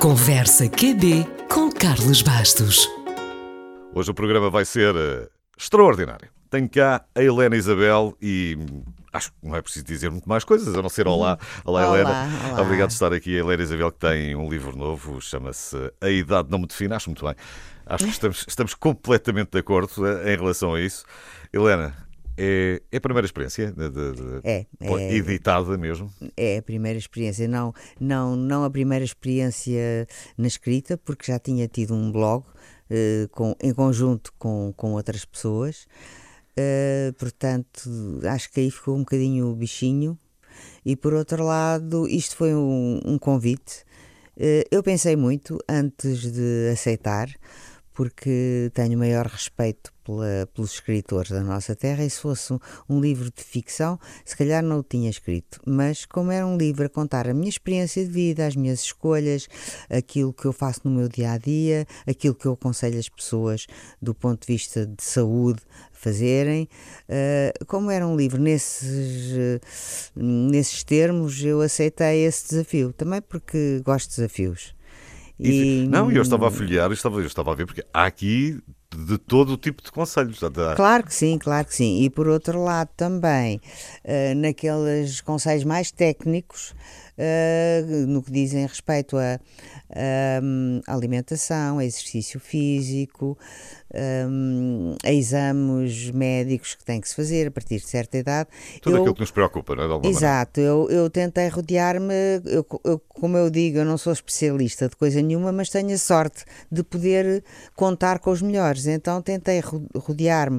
Conversa QB com Carlos Bastos. Hoje o programa vai ser extraordinário. Tenho cá a Helena Isabel e acho que não é preciso dizer muito mais coisas, a não ser olá. Olá, Helena. Olá. Obrigado por estar aqui. A Helena Isabel, que tem um livro novo, chama-se A Idade Não Me Define. Acho muito bem. Acho que estamos completamente de acordo em relação a isso. Helena, é a primeira experiência editada mesmo? É a primeira experiência, não a primeira experiência na escrita, porque já tinha tido um blog em conjunto com outras pessoas, portanto acho que aí ficou um bocadinho o bichinho. E por outro lado, isto foi um convite. Eu pensei muito antes de aceitar, porque tenho maior respeito pelos escritores da nossa terra, e se fosse um livro de ficção, se calhar não o tinha escrito. Mas como era um livro a contar a minha experiência de vida, as minhas escolhas, aquilo que eu faço no meu dia-a-dia, aquilo que eu aconselho as pessoas do ponto de vista de saúde fazerem, como era um livro nesses termos, eu aceitei esse desafio, também porque gosto de desafios. Eu estava a folhear, eu estava a ver, porque há aqui de todo o tipo de conselhos. Claro que sim. E por outro lado também, naqueles conselhos mais técnicos, no que dizem respeito a alimentação, a exercício físico, a exames médicos que têm que se fazer a partir de certa idade. Tudo aquilo que nos preocupa, não é? De alguma Exato, eu tentei rodear-me, como eu digo, eu não sou especialista de coisa nenhuma, mas tenho a sorte de poder contar com os melhores, então tentei rodear-me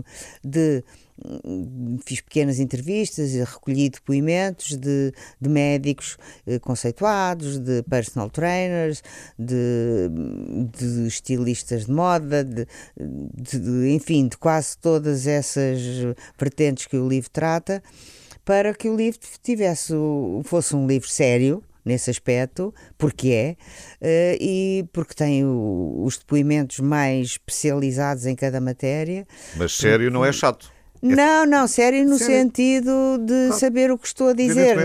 fiz pequenas entrevistas e recolhi depoimentos de médicos conceituados, de personal trainers, de estilistas de moda, enfim, de quase todas essas vertentes que o livro trata, para que o livro fosse um livro sério nesse aspecto, porque e porque tem os depoimentos mais especializados em cada matéria. Mas sério não é chato. Não, sério no sentido de saber o que estou a dizer.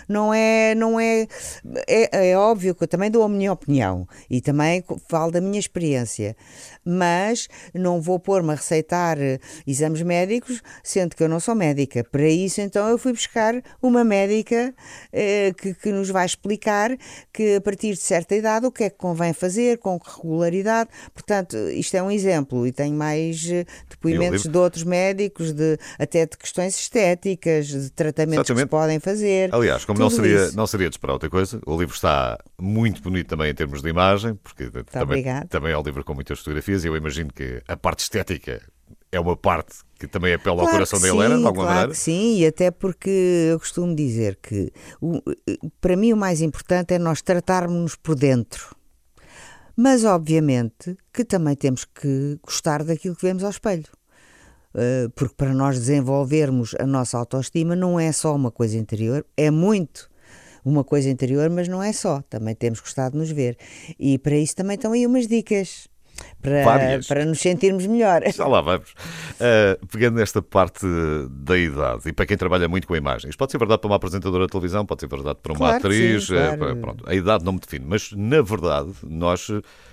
É óbvio que eu também dou a minha opinião e também falo da minha experiência, mas não vou pôr-me a receitar exames médicos, sendo que eu não sou médica. Para isso, então, eu fui buscar uma médica que nos vai explicar que a partir de certa idade o que é que convém fazer, com que regularidade. Portanto, isto é um exemplo, e tenho mais depoimentos de outros médicos, até de questões estéticas, de tratamentos que se podem fazer. Aliás, como não seria de esperar outra coisa, o livro está muito bonito também em termos de imagem, porque também é um livro com muitas fotografias, e eu imagino que a parte estética é uma parte que também apela ao coração da Helena, de alguma maneira. Que sim, e até porque eu costumo dizer que para mim o mais importante é nós tratarmos-nos por dentro. Mas obviamente que também temos que gostar daquilo que vemos ao espelho. Porque para nós desenvolvermos a nossa autoestima não é só uma coisa interior, é muito uma coisa interior, mas não é só, também temos gostado de nos ver, e para isso também estão aí umas dicas para nos sentirmos melhor. Já lá vamos. Pegando nesta parte da idade, e para quem trabalha muito com a imagem, isto pode ser verdade para uma apresentadora de televisão, pode ser verdade para uma atriz, sim, claro. Pronto, a idade não me define, mas na verdade nós...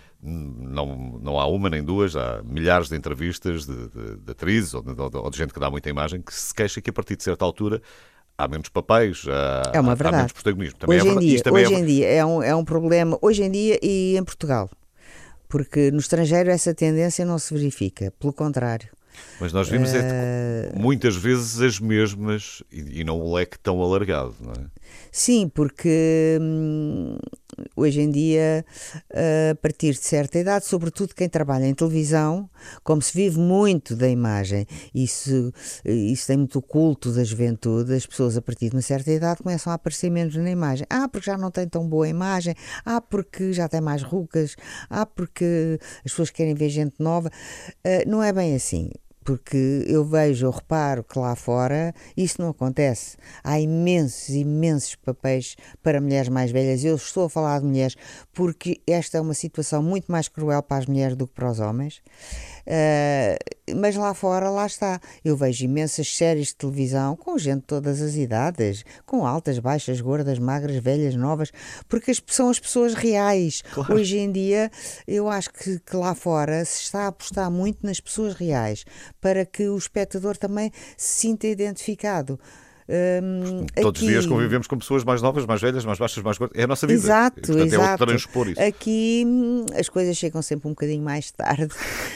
Não há uma nem duas, há milhares de entrevistas de atrizes ou de gente que dá muita imagem que se queixa que a partir de certa altura há menos papéis, há menos protagonismo. Também hoje em dia é um problema, hoje em dia e em Portugal, porque no estrangeiro essa tendência não se verifica, pelo contrário. Mas nós vimos muitas vezes as mesmas e não o leque tão alargado, não é? Sim, porque hoje em dia, a partir de certa idade, sobretudo quem trabalha em televisão, como se vive muito da imagem, isso tem muito o culto da juventude, as pessoas a partir de uma certa idade começam a aparecer menos na imagem. Porque já não tem tão boa imagem, porque já tem mais rugas, porque as pessoas querem ver gente nova. Não é bem assim. Porque eu reparo que lá fora isso não acontece. Há imensos papéis para mulheres mais velhas. Eu estou a falar de mulheres porque esta é uma situação muito mais cruel para as mulheres do que para os homens. Mas lá fora, lá está. Eu vejo imensas séries de televisão com gente de todas as idades, com altas, baixas, gordas, magras, velhas, novas, porque são as pessoas reais. Claro. Hoje em dia, eu acho que lá fora se está a apostar muito nas pessoas reais, para que o espectador também se sinta identificado. Todos os Aqui- dias convivemos com pessoas mais novas, mais velhas, mais baixas, mais gordas. É a nossa vida. Exato, E, portanto, é exato. o transpor isso. Aqui as coisas chegam sempre um bocadinho mais tarde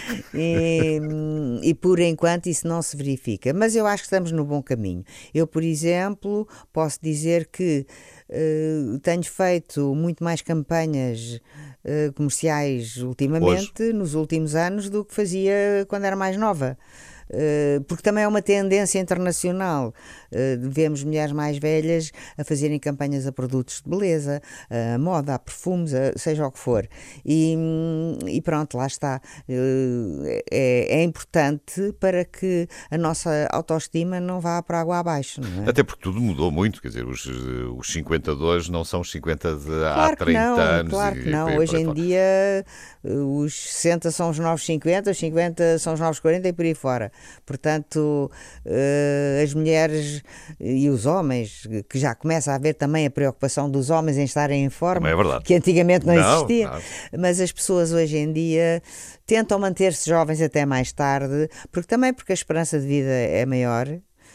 e por enquanto isso não se verifica. Mas eu acho que estamos no bom caminho. Eu, por exemplo, posso dizer que tenho feito muito mais campanhas comerciais ultimamente, nos últimos anos, do que fazia quando era mais nova. Porque também é uma tendência internacional. Vemos mulheres mais velhas a fazerem campanhas a produtos de beleza, a moda, a perfumes, seja o que for. E pronto, lá está. É importante para que a nossa autoestima não vá para água abaixo, não é? Até porque tudo mudou muito, quer dizer, os 50 de hoje não são os 50 de há Claro que 30 não, anos. claro que não. por aí Hoje em fora. dia os 60 são os novos 50, os 50 são os novos 40 e por aí fora. Portanto, as mulheres e os homens, que já começa a haver também a preocupação dos homens em estarem em forma, Também é verdade. que antigamente não existia, não. mas as pessoas hoje em dia tentam manter-se jovens até mais tarde, porque a esperança de vida é maior.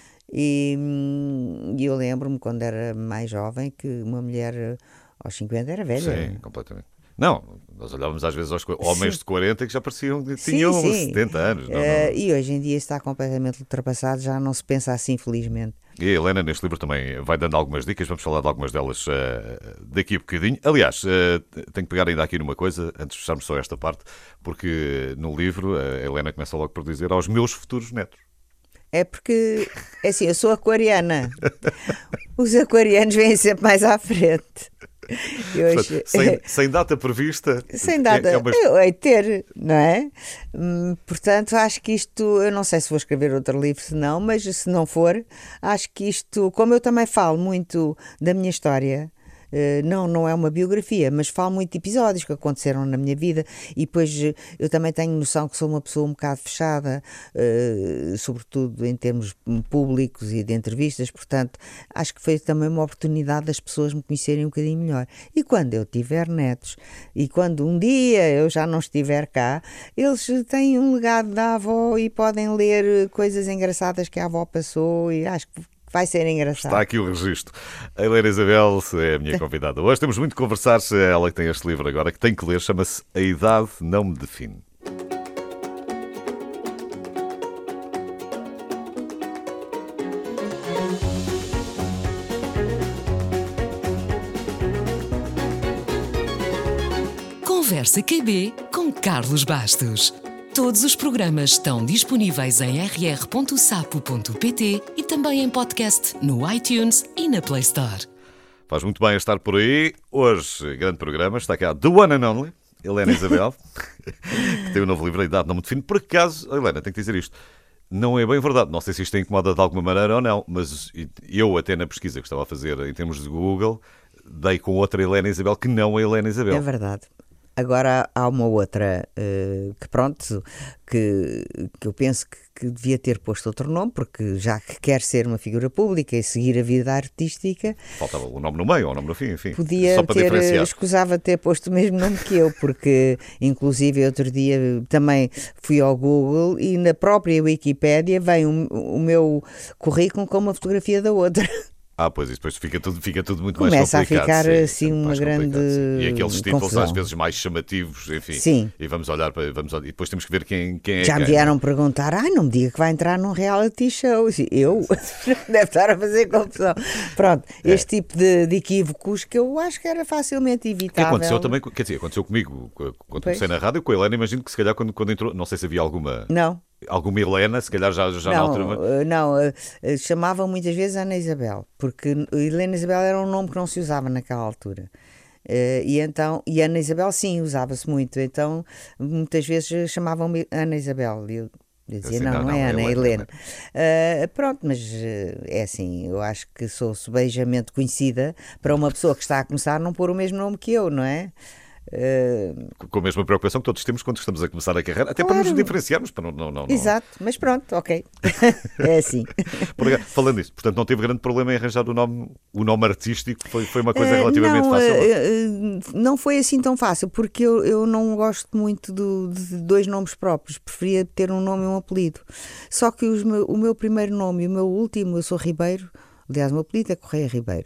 E eu lembro-me quando era mais jovem que uma mulher aos 50 era velha. Sim, completamente. Não, nós olhávamos às vezes aos homens Sim. de 40 que já pareciam que Sim, tinham sim. 70 anos. Não. E hoje em dia está completamente ultrapassado, já não se pensa assim, felizmente. E a Helena, neste livro, também vai dando algumas dicas, vamos falar de algumas delas daqui a bocadinho. Aliás, tenho que pegar ainda aqui numa coisa, antes de fecharmos só esta parte, porque no livro a Helena começa logo por dizer aos meus futuros netos. É porque, é assim, eu sou aquariana. Os aquarianos vêm sempre mais à frente. E hoje, Portanto, sem data prevista. sem data, É uma... eu hei de ter, não é? Portanto, acho que isto, eu não sei se vou escrever outro livro, se não, mas se não for, acho que isto, como eu também falo muito da minha história, não é uma biografia, mas falo muito de episódios que aconteceram na minha vida e depois eu também tenho noção que sou uma pessoa um bocado fechada, sobretudo em termos públicos e de entrevistas, portanto acho que foi também uma oportunidade das pessoas me conhecerem um bocadinho melhor. E quando eu tiver netos e quando um dia eu já não estiver cá, eles têm um legado da avó e podem ler coisas engraçadas que a avó passou e acho que vai ser engraçado. Está aqui o registro. A Helena Isabel é a minha convidada. Hoje temos muito que conversar. Ela que tem este livro agora, que tem que ler, chama-se A Idade Não Me Define. Conversa QB com Carlos Bastos. Todos os programas estão disponíveis em rr.sapo.pt e também em podcast no iTunes e na Play Store. Faz muito bem estar por aí. Hoje, grande programa. Está cá The One and Only, Helena Isabel, que tem um novo livro, A Idade Não Me Define. Por acaso, Helena, tenho que dizer isto. Não é bem verdade. Não sei se isto incomoda de alguma maneira ou não, mas eu até na pesquisa que estava a fazer em termos de Google, dei com outra Helena Isabel que não a Helena Isabel. É verdade. Agora há uma outra que pronto, que eu penso que devia ter posto outro nome, porque já que quer ser uma figura pública e seguir a vida artística, Faltava o nome no meio ou o nome no fim, enfim. podia Só para ter, diferenciar. escusava ter posto o mesmo nome que eu, porque inclusive outro dia também fui ao Google e na própria Wikipédia vem o meu currículo com uma fotografia da outra. Pois, e depois fica tudo muito Começa a mais complicado. ficar, sim, assim, sempre uma mais grande complicado, sim. E aqueles títulos confusão. às vezes mais chamativos, enfim. Sim. E vamos olhar e depois temos que ver quem é Já me quem. vieram perguntar, não me diga que vai entrar num reality show. Eu? Deve estar a fazer confusão. Pronto, este tipo de equívocos que eu acho que era facilmente Que evitável. aconteceu também, quer dizer, aconteceu comigo quando comecei na rádio, com a Helena, imagino que se calhar quando entrou, não sei se havia alguma Helena, se calhar já na altura. Chamavam muitas vezes Ana Isabel, porque Helena Isabel era um nome que não se usava naquela altura. E Ana Isabel sim, usava-se muito, então muitas vezes chamavam-me Ana Isabel. Eu dizia, Assim, não é Ana, é Helena. Helena. Pronto, mas é assim, eu acho que sou subejamente conhecida para uma pessoa que está a começar não pôr o mesmo nome que eu, não é? Com a mesma preocupação que todos temos quando estamos a começar a carreira, até Claro. para nos diferenciarmos. Para não. Exato, mas pronto, ok. É assim. Falando nisso, portanto, não teve grande problema em arranjar o nome artístico, foi uma coisa relativamente fácil. Não foi assim tão fácil, porque eu não gosto muito de dois nomes próprios, preferia ter um nome e um apelido. Só que o meu primeiro nome e o meu último, eu sou Ribeiro, aliás, o meu apelido é Correia Ribeiro.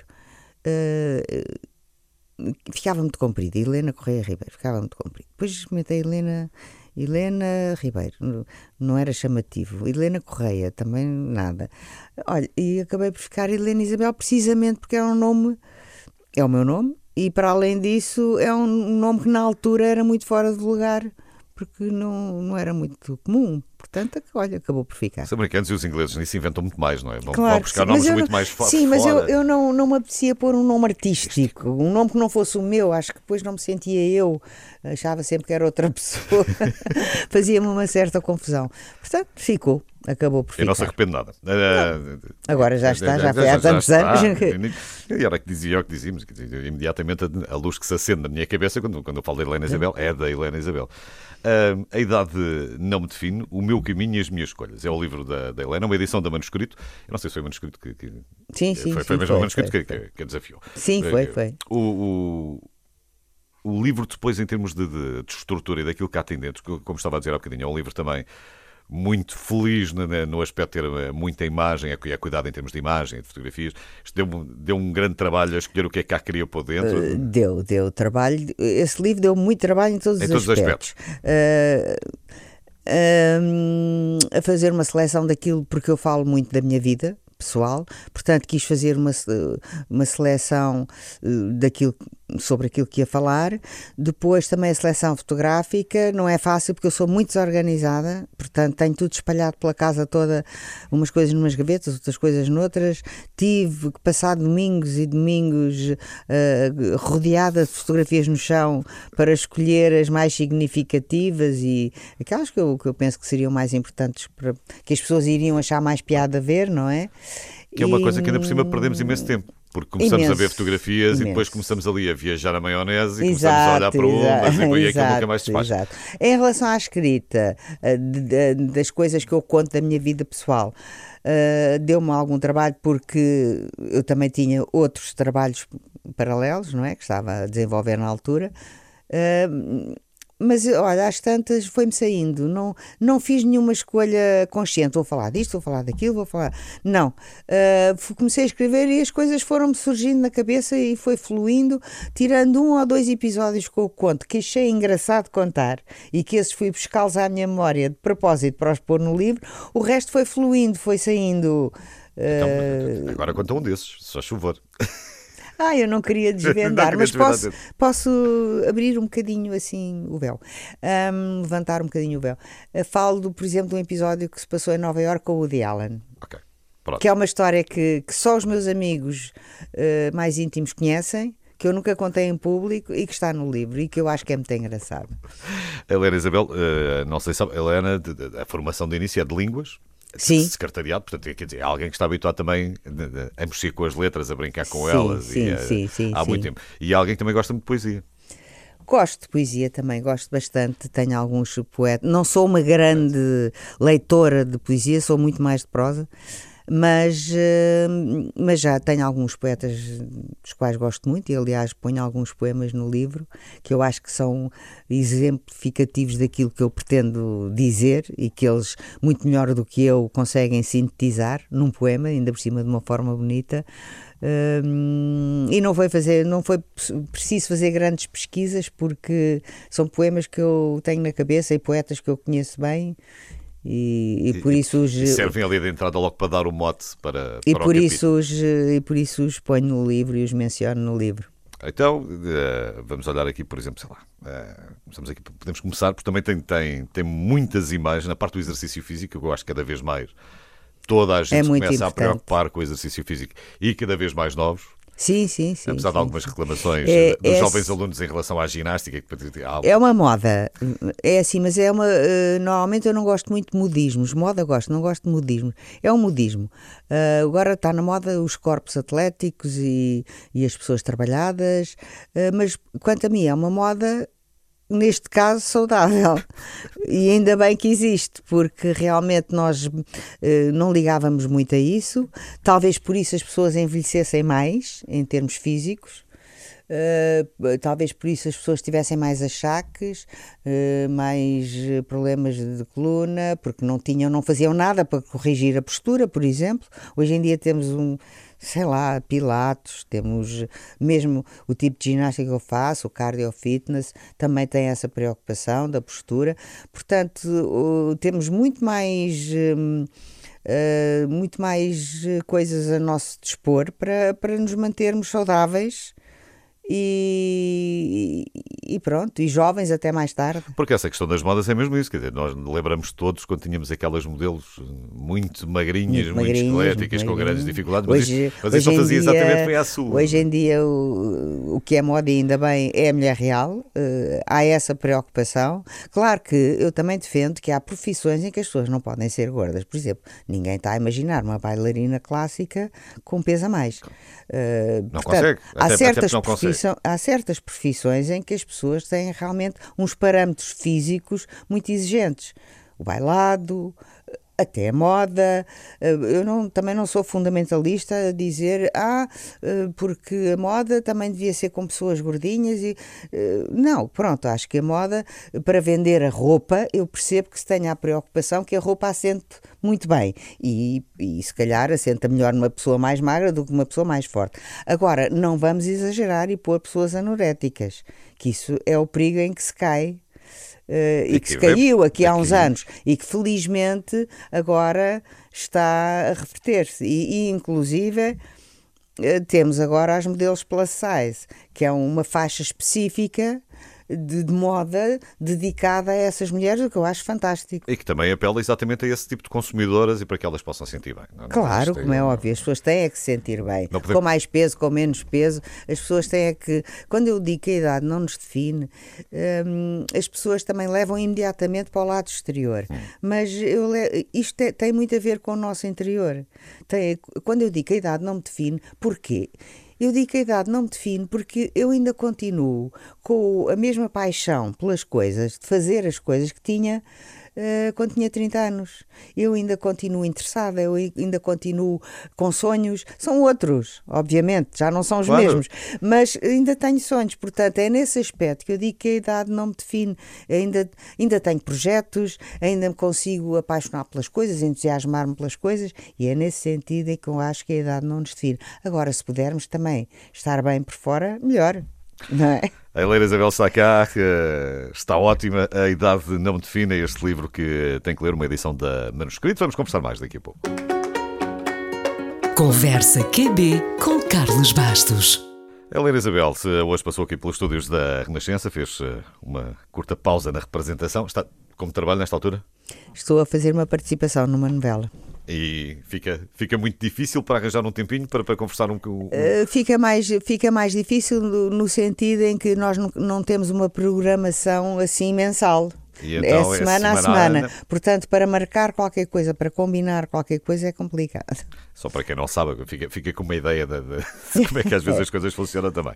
Ficava muito comprido, Helena Correia Ribeiro, ficava muito comprido. Depois experimentei Helena Ribeiro, não era chamativo. Helena Correia, também nada. Olha, e acabei por ficar Helena Isabel, precisamente porque é o meu nome, e para além disso é um nome que na altura era muito fora de lugar, porque não era muito comum. Portanto, olha, acabou por ficar. Os americanos e os ingleses nisso inventam muito mais, não é? Vão Claro, buscar nomes muito mais sim, fora. Sim, mas eu não me apetecia pôr um nome artístico, um nome que não fosse o meu. Acho que depois não me sentia eu, achava sempre que era outra pessoa. Fazia-me uma certa confusão. Portanto, acabou por ficar. Eu não se arrependo nada. Agora já está, já foi há tantos anos. E era que dizia o que dizíamos, imediatamente a luz que se acende na minha cabeça quando eu falo da Helena Isabel, é da Helena Isabel. A idade não me define, o meu caminho e as minhas escolhas. É o livro da Helena, uma edição da Manuscrito. Eu não sei se foi o Manuscrito que Sim, foi mesmo o Manuscrito que desafiou. Sim, foi. O livro depois, em termos de estrutura e daquilo que há tem dentro, como estava a dizer há bocadinho, é um livro também muito feliz no aspecto de ter muita imagem, é cuidado em termos de imagem, de fotografias. Isto deu um grande trabalho a escolher o que é que cá queria pôr dentro. Deu trabalho. Esse livro deu muito trabalho em todos os aspectos. A fazer uma seleção daquilo, porque eu falo muito da minha vida pessoal, portanto quis fazer uma seleção sobre aquilo que ia falar. Depois também a seleção fotográfica, não é fácil porque eu sou muito desorganizada, portanto tenho tudo espalhado pela casa toda, umas coisas numas gavetas, outras coisas noutras. Tive que passar domingos e domingos rodeada de fotografias no chão para escolher as mais significativas e aquelas que eu penso que seriam mais importantes, que as pessoas iriam achar mais piada a ver, não é? Que é uma coisa que ainda por cima perdemos imenso tempo. Porque começamos a ver fotografias e depois começamos ali a viajar na maionese e começamos a olhar para umas e aquilo nunca mais se faz. Em relação à escrita, das coisas que eu conto da minha vida pessoal, deu-me algum trabalho porque eu também tinha outros trabalhos paralelos, não é? Que estava a desenvolver na altura. Mas, olha, às tantas foi-me saindo, não fiz nenhuma escolha consciente, vou falar disto, vou falar daquilo, vou falar... Não, comecei a escrever e as coisas foram-me surgindo na cabeça e foi fluindo, tirando 1 ou 2 episódios que eu conto, que achei engraçado contar e que esses fui buscá-los à minha memória de propósito para os pôr no livro, o resto foi fluindo, foi saindo... Então, agora conta um desses, só chover. Eu não queria desvendar, mas posso abrir um bocadinho assim o véu, levantar um bocadinho o véu. Falo, por exemplo, de um episódio que se passou em Nova Iorque com o Woody Allen. Okay. Que é uma história que só os meus amigos mais íntimos conhecem, que eu nunca contei em público e que está no livro e que eu acho que é muito engraçado. Helena Isabel, não sei se sabe, Helena, a formação de início é de línguas. Sim. Secretariado, portanto, quer dizer, é alguém que está habituado também a mexer com as letras, a brincar com sim, elas sim, há muito tempo. E alguém que também gosta muito de poesia. Gosto de poesia também, gosto bastante, tenho alguns poetas, não sou uma grande leitora de poesia, sou muito mais de prosa, mas já tenho alguns poetas dos quais gosto muito e aliás ponho alguns poemas no livro que eu acho que são exemplificativos daquilo que eu pretendo dizer e que eles, muito melhor do que eu, conseguem sintetizar num poema, ainda por cima de uma forma bonita. E não foi preciso fazer grandes pesquisas porque são poemas que eu tenho na cabeça e poetas que eu conheço bem. E por isso os... servem ali de entrada logo para dar o mote para e o por isso capítulo. E por isso os ponho no livro e os menciono no livro. Então, vamos olhar aqui, por exemplo, sei lá, podemos começar, porque também tem muitas imagens na parte do exercício físico, eu acho que cada vez mais toda a gente começa importante. a preocupar com o exercício físico e cada vez mais novos. Sim. Apesar de algumas reclamações dos jovens alunos em relação à ginástica. É uma moda, é assim, mas é uma. Normalmente eu não gosto muito de modismos. Moda gosto, não gosto de modismos. É um modismo. Agora está na moda os corpos atléticos e as pessoas trabalhadas, mas quanto a mim é uma moda neste caso, saudável. E ainda bem que existe, porque realmente nós não ligávamos muito a isso. Talvez por isso as pessoas envelhecessem mais, em termos físicos. Talvez por isso as pessoas tivessem mais achaques, mais problemas de coluna, porque não faziam nada para corrigir a postura, por exemplo. Hoje em dia temos sei lá, pilates, temos mesmo o tipo de ginástica que eu faço, o cardio fitness, também tem essa preocupação da postura. Portanto, temos muito mais coisas a nosso dispor para nos mantermos saudáveis e pronto, e jovens até mais tarde. Porque essa questão das modas é mesmo isso, quer dizer, nós lembramos todos quando tínhamos aquelas modelos muito magrinhas, muito esqueléticas, com grandes dificuldades, mas isso só fazia exatamente foi à sua. Hoje em dia o que é moda, e ainda bem, é a mulher real, há essa preocupação. Claro que eu também defendo que há profissões em que as pessoas não podem ser gordas. Por exemplo, ninguém está a imaginar uma bailarina clássica com peso a mais. Não Portanto, consegue. Há certas profissões em que as pessoas têm realmente uns parâmetros físicos muito exigentes. O bailado, até a moda. Eu também não sou fundamentalista a dizer porque a moda também devia ser com pessoas gordinhas. Não, pronto, acho que a moda, para vender a roupa, eu percebo que se tenha a preocupação que a roupa assente muito bem e se calhar assenta melhor numa pessoa mais magra do que uma pessoa mais forte. Agora, não vamos exagerar e pôr pessoas anoréticas, que isso é o perigo em que se cai. E que se caiu aqui há uns anos e que felizmente agora está a reverter-se e inclusive temos agora as modelos plus size, que é uma faixa específica de moda dedicada a essas mulheres, o que eu acho fantástico. E que também apela exatamente a esse tipo de consumidoras e para que elas possam sentir bem. Claro, como é óbvio, as pessoas têm que se sentir bem, com mais peso, com menos peso, as pessoas têm que, quando eu digo que a idade não nos define, as pessoas também levam imediatamente para o lado exterior, mas isto tem muito a ver com o nosso interior. Quando eu digo que a idade não me define, porquê? Eu digo que a idade não me define porque eu ainda continuo com a mesma paixão pelas coisas, de fazer as coisas que tinha quando tinha 30 anos. Eu ainda continuo interessada, eu ainda continuo com sonhos. São outros, obviamente, já não são os mesmos, mas ainda tenho sonhos. Portanto, é nesse aspecto que eu digo que a idade não me define. Ainda tenho projetos, ainda me consigo apaixonar pelas coisas, entusiasmar-me pelas coisas, e é nesse sentido em que eu acho que a idade não nos define. Agora, se pudermos também estar bem por fora, melhor. Não é? A Helena Isabel Sá cá, está ótima. A idade não me define, é este livro que tem que ler, uma edição da Manuscrito. Vamos conversar mais daqui a pouco. Conversa QB com Carlos Bastos. A Helena Isabel hoje passou aqui pelos estúdios da Renascença, fez uma curta pausa na representação. Está como trabalho nesta altura? Estou a fazer uma participação numa novela. E fica muito difícil para arranjar um tempinho para conversar um pouco? Fica mais difícil no sentido em que nós não temos uma programação assim mensal. E então, é semana a semana. Portanto, para marcar qualquer coisa, para combinar qualquer coisa é complicado. Só para quem não sabe, fica com uma ideia de como é que às vezes as coisas funcionam também.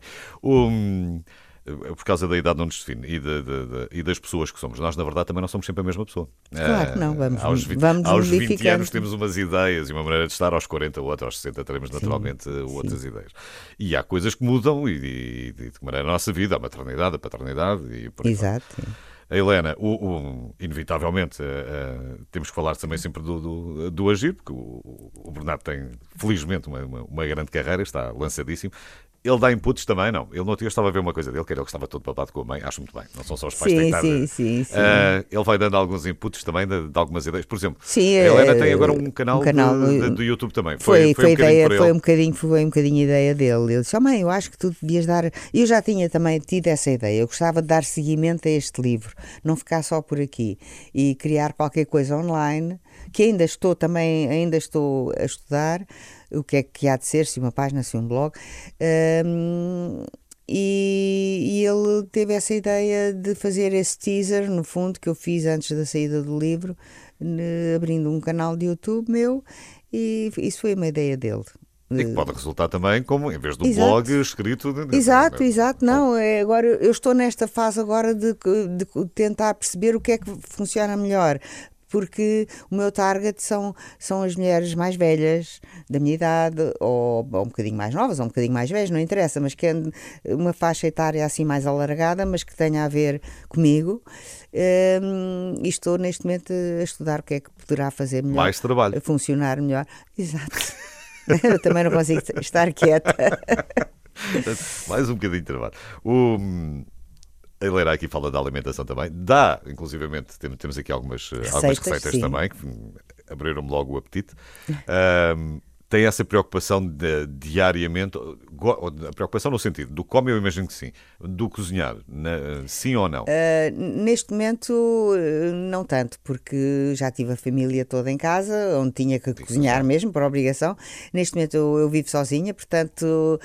Por causa da idade não nos define e das pessoas que somos. Nós, na verdade, também não somos sempre a mesma pessoa. Claro que não, vamos aos 20 anos temos umas ideias e uma maneira de estar, aos 40 ou até aos 60 teremos naturalmente outras ideias. E há coisas que mudam e de que maneira a nossa vida, a maternidade, a paternidade e por aí. Exato. A Helena, inevitavelmente, temos que falar também sempre do agir, porque o Bernardo tem, felizmente, uma grande carreira, está lançadíssimo. Ele dá inputs também, não? Ele no outro dia estava a ver uma coisa dele, que era ele que estava todo papado com a mãe, acho muito bem, não são só os pais que têm que estar. Sim. Ele vai dando alguns inputs também de algumas ideias. Por exemplo, a Helena tem agora um canal do YouTube também. Foi um bocadinho ideia dele. Ele disse, mãe, eu acho que tu devias dar... Eu já tinha também tido essa ideia, eu gostava de dar seguimento a este livro, não ficar só por aqui e criar qualquer coisa online, que ainda estou a estudar, o que é que há de ser, se uma página, se um blog, e ele teve essa ideia de fazer esse teaser, no fundo, que eu fiz antes da saída do livro, abrindo um canal de YouTube meu, e isso foi uma ideia dele. E que pode resultar também como, em vez do Exato. blog escrito... Exato. Não, agora eu estou nesta fase agora de tentar perceber o que é que funciona melhor. Porque o meu target são as mulheres mais velhas, da minha idade, ou um bocadinho mais novas, ou um bocadinho mais velhas, não interessa, mas que é uma faixa etária assim mais alargada, mas que tenha a ver comigo. E estou neste momento a estudar o que é que poderá fazer melhor. Mais trabalho. Funcionar melhor. Exato. Eu também não consigo estar quieta. Mais um bocadinho de trabalho. A Helena aqui fala da alimentação também. Inclusivamente, temos aqui algumas receitas sim. também, que abriram-me logo o apetite. Tem essa preocupação diariamente, a preocupação no sentido do come, eu imagino que sim, do cozinhar, sim ou não? Neste momento, não tanto, porque já tive a família toda em casa, onde tinha que cozinhar mesmo, por obrigação. Neste momento eu vivo sozinha, portanto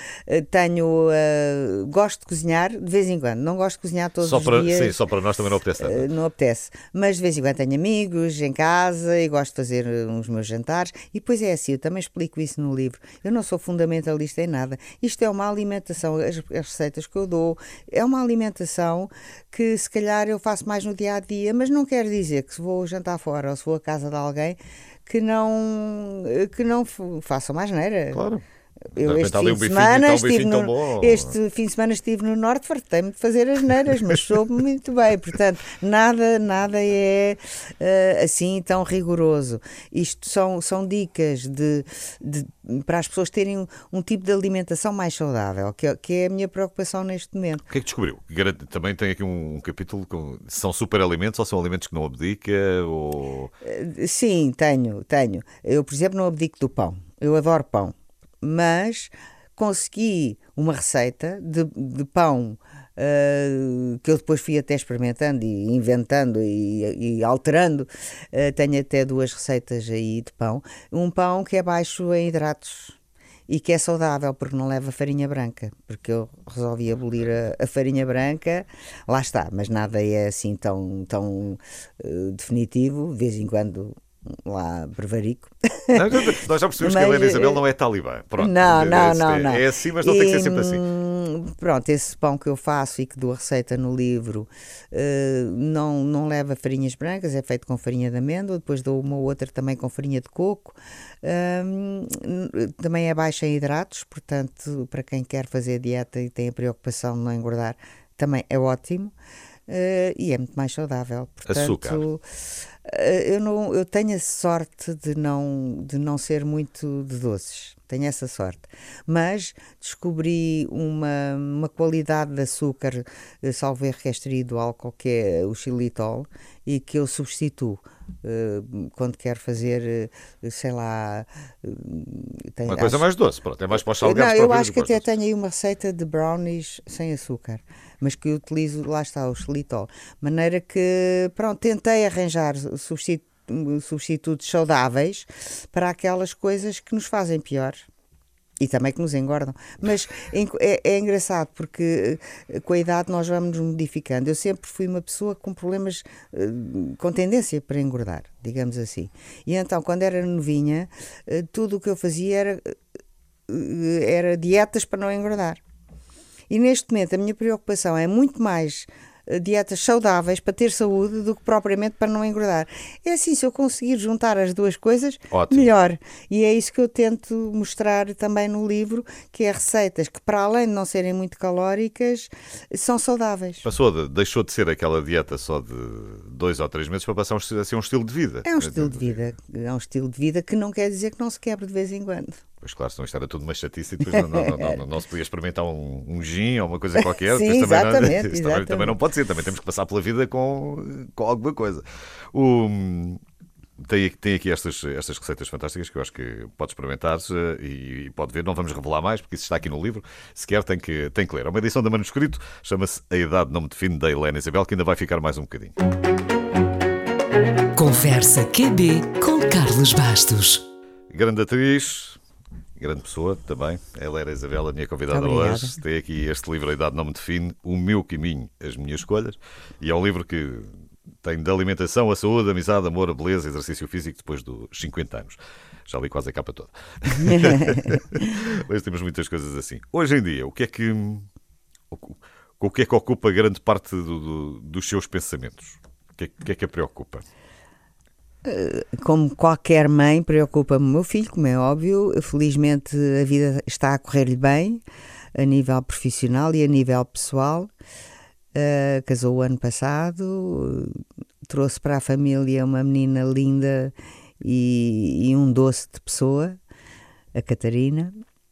gosto de cozinhar de vez em quando. Não gosto de cozinhar todos os dias. Sim, só para nós também não apetece tanto. Não apetece, mas de vez em quando tenho amigos em casa e gosto de fazer uns meus jantares. E depois é assim, eu também explico isso no livro. Eu não sou fundamentalista em nada. Isto é uma alimentação, as receitas que eu dou, é uma alimentação que se calhar eu faço mais no dia a dia, mas não quer dizer que se vou jantar fora ou se vou à casa de alguém que não faça mais asneira. Claro. Eu este fim de semana estive no Norte, fartei-me de fazer as neiras, mas soube muito bem. Portanto, nada é assim tão rigoroso. Isto são dicas para as pessoas terem um tipo de alimentação mais saudável, que é a minha preocupação neste momento. O que é que descobriu? Também tem aqui um capítulo com são superalimentos ou são alimentos que não abdica? Ou... Sim, tenho. Eu, por exemplo, não abdico do pão. Eu adoro pão. Mas consegui uma receita de pão que eu depois fui até experimentando e inventando e alterando. Tenho até 2 receitas aí de pão. Um pão que é baixo em hidratos e que é saudável porque não leva farinha branca, porque eu resolvi abolir a farinha branca. Lá está, mas nada é assim tão definitivo. De vez em quando lá prevarico. Nós já percebemos que a Helena Isabel não é talibã. Pronto. Não. É assim, mas não tem que ser sempre assim. Pronto, esse pão que eu faço e que dou a receita no livro não leva farinhas brancas, é feito com farinha de amêndoa. Depois dou uma outra também com farinha de coco. Também é baixa em hidratos, portanto, para quem quer fazer dieta e tem a preocupação de não engordar, também é ótimo. E é muito mais saudável. Portanto, açúcar. Eu tenho a sorte de não ser muito de doces. Tenho essa sorte. Mas descobri uma qualidade de açúcar, salvo erro, que é extraído do álcool, que é o xilitol, e que eu substituo quando quero fazer, sei lá... Uma coisa mais doce, pronto, é mais para os salgados. Não, eu acho que até tenho aí uma receita de brownies sem açúcar, mas que eu utilizo, lá está, o xilitol. Maneira que, pronto, tentei arranjar substitutos saudáveis para aquelas coisas que nos fazem pior. E também que nos engordam. Mas é engraçado porque com a idade nós vamos nos modificando. Eu sempre fui uma pessoa com problemas, com tendência para engordar, digamos assim. E então, quando era novinha, tudo o que eu fazia era dietas para não engordar. E neste momento a minha preocupação é muito mais dietas saudáveis para ter saúde do que propriamente para não engordar. É assim, se eu conseguir juntar as duas coisas, ótimo, melhor. E é isso que eu tento mostrar também no livro, que é receitas que, para além de não serem muito calóricas, são saudáveis. Deixou de ser aquela dieta só de 2 ou 3 meses para passar a ser um estilo de vida. É um estilo de vida que não quer dizer que não se quebre de vez em quando. Pois claro, senão isto era tudo uma chatice e depois não se podia experimentar um gin ou uma coisa qualquer. Sim, exatamente. Também não pode ser, também temos que passar pela vida com alguma coisa. Tem aqui estas receitas fantásticas que eu acho que pode experimentar e pode ver. Não vamos revelar mais porque isso está aqui no livro. Se quer tem que ler. É uma edição da Manuscrito, chama-se A Idade Não Me Define, da Helena Isabel, que ainda vai ficar mais um bocadinho. Conversa QB com Carlos Bastos. Grande atriz, grande pessoa também, a Helena Isabel, a minha convidada hoje. Tem aqui este livro, A Idade Não Me Define, O Meu Caminho, As Minhas Escolhas, e é um livro que tem de alimentação, a saúde, a amizade, amor, a beleza, exercício físico depois dos 50 anos. Já li quase a capa toda. Mas temos muitas coisas assim. Hoje em dia, o que é que ocupa grande parte dos seus pensamentos? O que é que a preocupa? Como qualquer mãe, preocupa-me o meu filho, como é óbvio. Felizmente a vida está a correr-lhe bem, a nível profissional e a nível pessoal. Casou o ano passado, trouxe para a família uma menina linda e um doce de pessoa, a Catarina.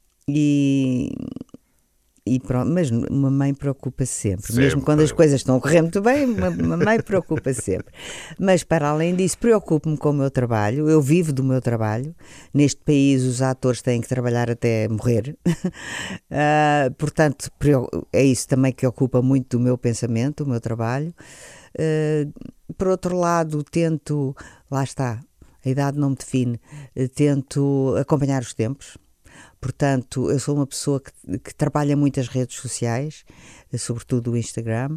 E pronto, mas uma mãe preocupa-se sempre. Mesmo quando as coisas estão a correr muito bem, uma mãe preocupa-se sempre. Mas para além disso, preocupo-me com o meu trabalho. Eu vivo do meu trabalho. Neste país os atores têm que trabalhar até morrer. Portanto, é isso também que ocupa muito do meu pensamento, o meu trabalho. Por outro lado, tento, lá está, a idade não me define, tento acompanhar os tempos. Portanto, eu sou uma pessoa que trabalha muitas redes sociais, sobretudo o Instagram.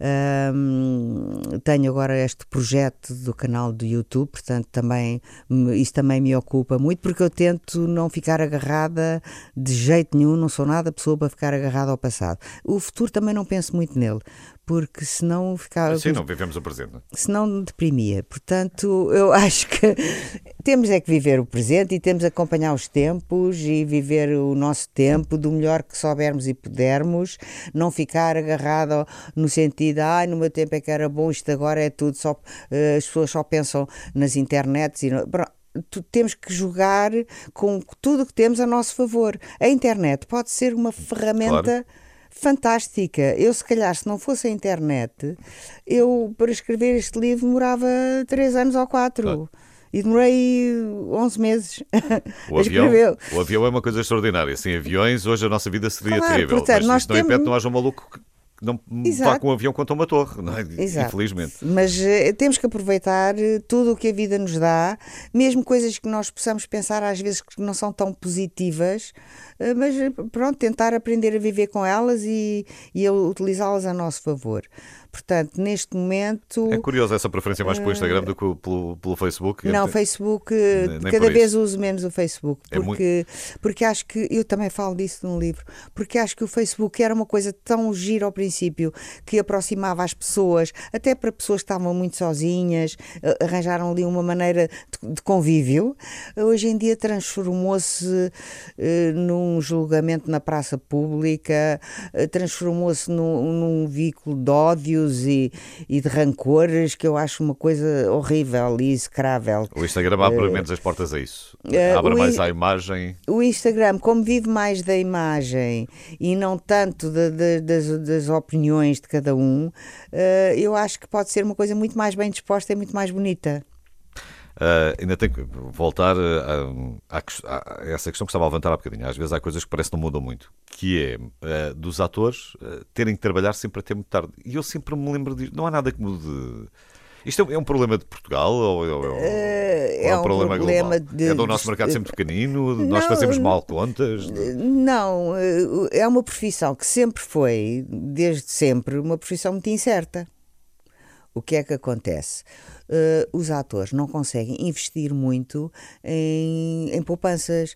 Tenho agora este projeto do canal do YouTube, portanto, isso também me ocupa muito, porque eu tento não ficar agarrada de jeito nenhum, não sou nada pessoa para ficar agarrada ao passado. O futuro também não penso muito nele, porque senão ficava... Sim, não vivemos o presente. Senão me deprimia. Portanto, eu acho que temos é que viver o presente e temos que acompanhar os tempos e viver o nosso tempo do melhor que soubermos e pudermos, não ficar agarrado no sentido, no meu tempo é que era bom, isto agora é tudo, só, as pessoas só pensam nas internets e temos que jogar com tudo o que temos a nosso favor. A internet pode ser uma ferramenta... Claro. Fantástica. Eu, se calhar, se não fosse a internet, eu, para escrever este livro, demorava 3 anos ou 4. Claro. E demorei 11 meses o avião é uma coisa extraordinária. Sem aviões, hoje a nossa vida seria terrível. Portanto, mas isso não impede que não haja um maluco que não vá com um avião contra uma torre, não é? Infelizmente. Mas temos que aproveitar tudo o que a vida nos dá, mesmo coisas que nós possamos pensar às vezes que não são tão positivas, mas pronto, tentar aprender a viver com elas e a utilizá-las a nosso favor. Portanto, neste momento... É curioso essa preferência mais pelo Instagram do que pelo Facebook. Não, Facebook, cada vez uso menos o Facebook, porque acho que, eu também falo disso num livro, porque acho que o Facebook era uma coisa tão gira ao princípio, que aproximava as pessoas, até para pessoas que estavam muito sozinhas, arranjaram ali uma maneira de convívio. Hoje em dia transformou-se num julgamento na praça pública, transformou-se num veículo de ódios e de rancores, que eu acho uma coisa horrível e execrável. O Instagram abre menos as portas a isso. Abre mais à imagem. O Instagram, como vive mais da imagem e não tanto das opiniões de cada um, eu acho que pode ser uma coisa muito mais bem disposta e muito mais bonita. Ainda tenho que voltar a essa questão que estava a levantar há bocadinho. Às vezes há coisas que parece que não mudam muito, que é dos atores terem que trabalhar sempre até muito tarde. E eu sempre me lembro disso. Não há nada que mude. Isto é um problema de Portugal ou é um problema global? É do nosso mercado sempre pequenino? Nós fazemos mal contas? Não, é uma profissão que sempre foi, desde sempre, uma profissão muito incerta. O que é que acontece? Os atores não conseguem investir muito em poupanças,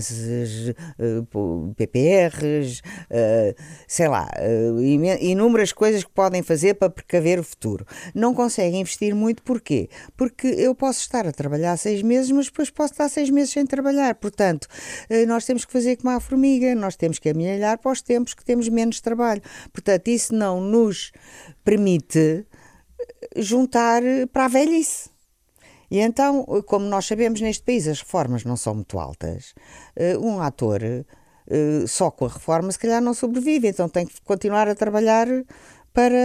PPRs, sei lá, inúmeras coisas que podem fazer para precaver o futuro. Não conseguem investir muito, porquê? Porque eu posso estar a trabalhar 6 meses, mas depois posso estar 6 meses sem trabalhar. Portanto, nós temos que fazer como a formiga, nós temos que amelhar para os tempos que temos menos trabalho. Portanto, isso não nos permite juntar para a velhice. E então, como nós sabemos, neste país as reformas não são muito altas, um ator só com a reforma se calhar não sobrevive, então tem que continuar a trabalhar para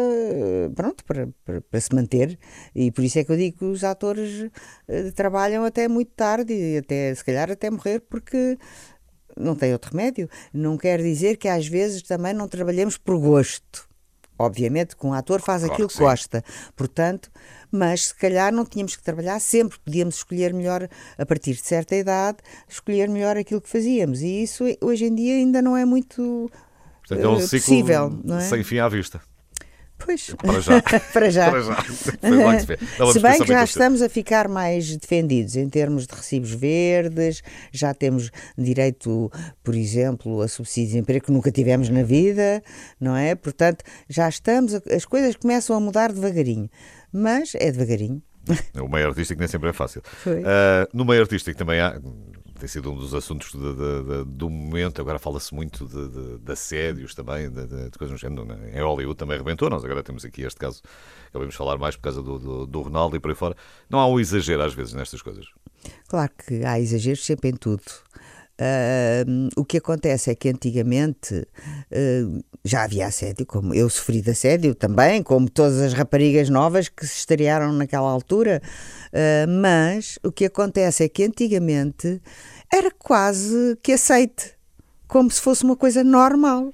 se manter, e por isso é que eu digo que os atores trabalham até muito tarde e até, se calhar até morrer, porque não tem outro remédio. Não quer dizer que às vezes também não trabalhemos por gosto. Obviamente que um ator faz aquilo que gosta, portanto, mas se calhar não tínhamos que trabalhar sempre, podíamos escolher melhor, a partir de certa idade, escolher melhor aquilo que fazíamos, e isso hoje em dia ainda não é muito Portanto, é um possível. ciclo não é? sem fim à vista. Pois, Para já. para já. Para já. Depois logo se vê. Não vamos Se bem pensar que já muito estamos a ficar mais defendidos em termos de recibos verdes, já temos direito, por exemplo, a subsídios de emprego que nunca tivemos na vida, não é? Portanto, já estamos, as coisas começam a mudar devagarinho, mas é devagarinho. O meio artístico nem sempre é fácil. Foi. No meio artístico também tem sido um dos assuntos do momento. Agora fala-se muito de assédios também, de coisas no género. Né? Em Hollywood também arrebentou. Nós agora temos aqui este caso, acabamos de falar mais por causa do Ronaldo e por aí fora. Não há um exagero às vezes nestas coisas. Claro que há exageros sempre em tudo. O que acontece é que antigamente já havia assédio, como eu sofri de assédio também, como todas as raparigas novas que se estrearam naquela altura, mas o que acontece é que antigamente era quase que aceite, como se fosse uma coisa normal.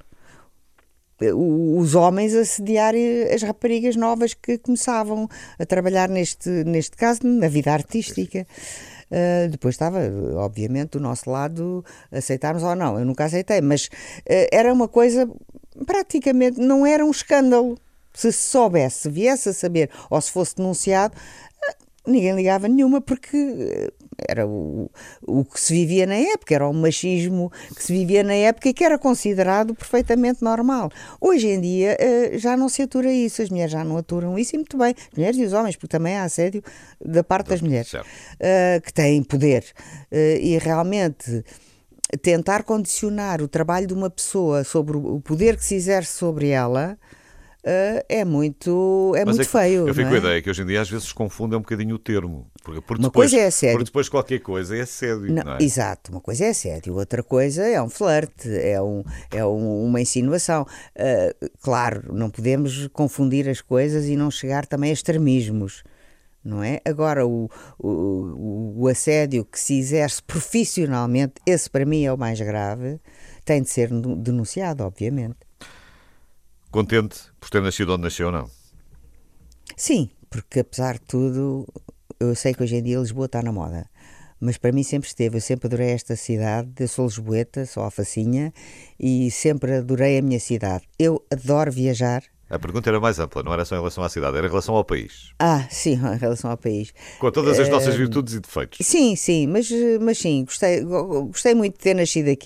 Os homens assediarem as raparigas novas que começavam a trabalhar neste caso na vida artística. Depois estava, obviamente, do nosso lado aceitarmos ou não. Eu nunca aceitei, mas era uma coisa, praticamente, não era um escândalo. Se soubesse, se viesse a saber, ou se fosse denunciado, ninguém ligava nenhuma, porque era o que se vivia na época, era o machismo que se vivia na época e que era considerado perfeitamente normal. Hoje em dia já não se atura isso, as mulheres já não aturam isso, e muito bem, as mulheres e os homens, porque também há assédio da parte das mulheres, que têm poder, e realmente tentar condicionar o trabalho de uma pessoa sobre o poder que se exerce sobre ela é muito feio. Eu fico não com a é? ideia que hoje em dia às vezes se confunde um bocadinho o termo. Porque Uma depois, coisa é assédio. porque depois qualquer coisa é assédio. Não é? Exato, uma coisa é assédio, outra coisa é um flerte, uma insinuação. Claro, não podemos confundir as coisas e não chegar também a extremismos, não é? Agora, o assédio que se exerce profissionalmente, esse para mim é o mais grave, tem de ser denunciado, obviamente. Contente por ter nascido onde nasceu ou não? Sim, porque apesar de tudo, eu sei que hoje em dia Lisboa está na moda, mas para mim sempre esteve, eu sempre adorei esta cidade, eu sou lisboeta, sou alfacinha e sempre adorei a minha cidade. Eu adoro viajar. A pergunta era mais ampla, não era só em relação à cidade, era em relação ao país. Sim, em relação ao país. Com todas as nossas virtudes e defeitos. Sim, mas sim, gostei muito de ter nascido aqui.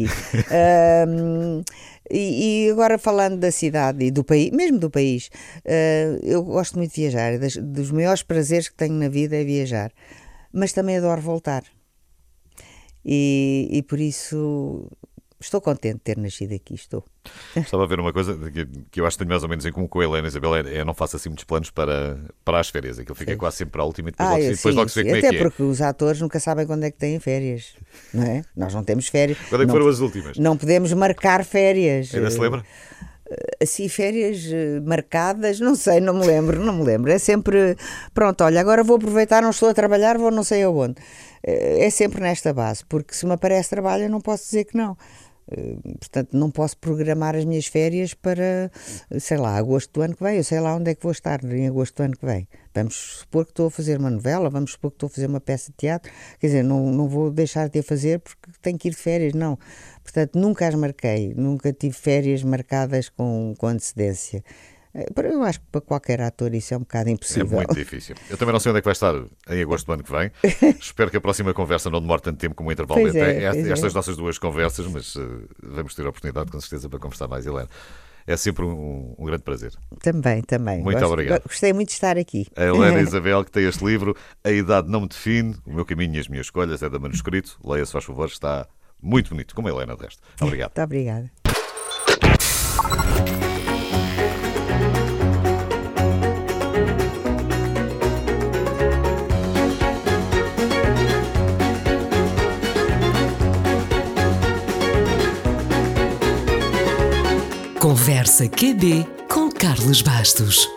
E agora falando da cidade e do país, mesmo do país, eu gosto muito de viajar, dos maiores prazeres que tenho na vida é viajar, mas também adoro voltar. E por isso estou contente de ter nascido aqui, estou. Estava a ver uma coisa que eu acho que tenho mais ou menos em comum com a Helena Isabel, eu não faço assim muitos planos para as férias, aquilo fica quase sempre para a última e depois logo se vê como é que é. Até porque os atores nunca sabem quando é que têm férias, não é? Nós não temos férias. Quando é que foram as últimas? Não podemos marcar férias. Ainda se lembra? Assim, férias marcadas, não sei, não me lembro. É sempre, pronto, olha, agora vou aproveitar, não estou a trabalhar, vou não sei aonde. É sempre nesta base, porque se me aparece trabalho eu não posso dizer que não. Portanto, não posso programar as minhas férias para, sei lá, agosto do ano que vem. Eu sei lá onde é que vou estar em agosto do ano que vem. Vamos supor que estou a fazer uma novela, vamos supor que estou a fazer uma peça de teatro. Quer dizer, não vou deixar de a fazer porque tenho que ir de férias, não. Portanto, nunca as marquei, nunca tive férias marcadas com antecedência. Eu acho que para qualquer ator isso é um bocado impossível. É muito difícil. Eu também não sei onde é que vai estar em agosto do ano que vem. Espero que a próxima conversa não demore tanto tempo como o intervalo. Pois é. Estas nossas duas conversas, mas vamos ter a oportunidade com certeza para conversar mais, Helena. É sempre um grande prazer. Também. Muito obrigado. Gostei muito de estar aqui. A Helena Isabel, que tem este livro, A Idade Não Me Define, O Meu Caminho e as Minhas Escolhas, é da Manuscrito. Leia, se faz favor, está muito bonito, como a Helena de resto. Obrigado. Muito obrigada. Conversa QB com Carlos Bastos.